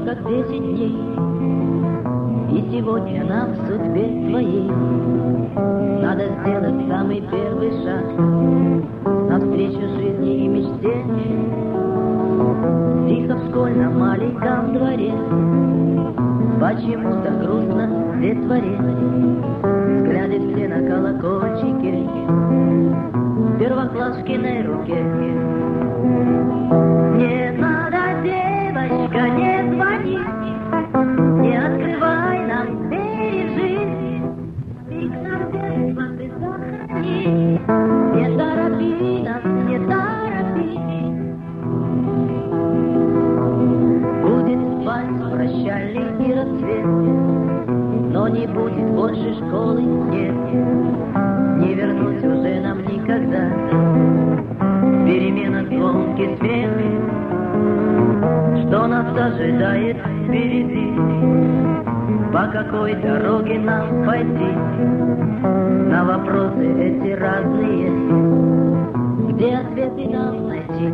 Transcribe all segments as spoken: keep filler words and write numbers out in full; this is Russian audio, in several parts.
как десять дней. И сегодня нам в судьбе твоей надо сделать самый первый шаг навстречу жизни и мечте. Тихо в школьном маленьком дворе почему-то грустно в детворе. Взгляды все на колокольчике в первоклашкиной руке. Не надо, девочка, не звони, не открывай нам двери в жизнь. Ведь нам детство ты сохрани. Не торопи нас, не торопи. Будет спать прощальный рассвет, но не будет больше школы, нет. Не вернусь уже нам никогда. Перемена, звонкий смех, что нас ожидает впереди. По какой дороге нам пойти? На вопросы эти разные, где ответы нам найти?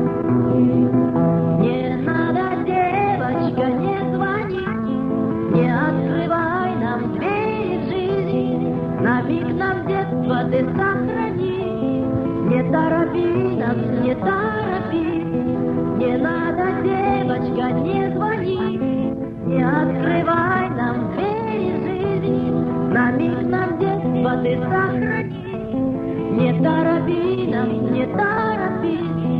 Не надо, девочка, не звони, не открывай нам двери в жизни. На миг нам детство ты сохрани. Не торопи нас, не торопи. Не надо, девочка, не звони, не открывай нам двери жизни. На миг нам детство ты сохрани. Не торопи нас, не торопи.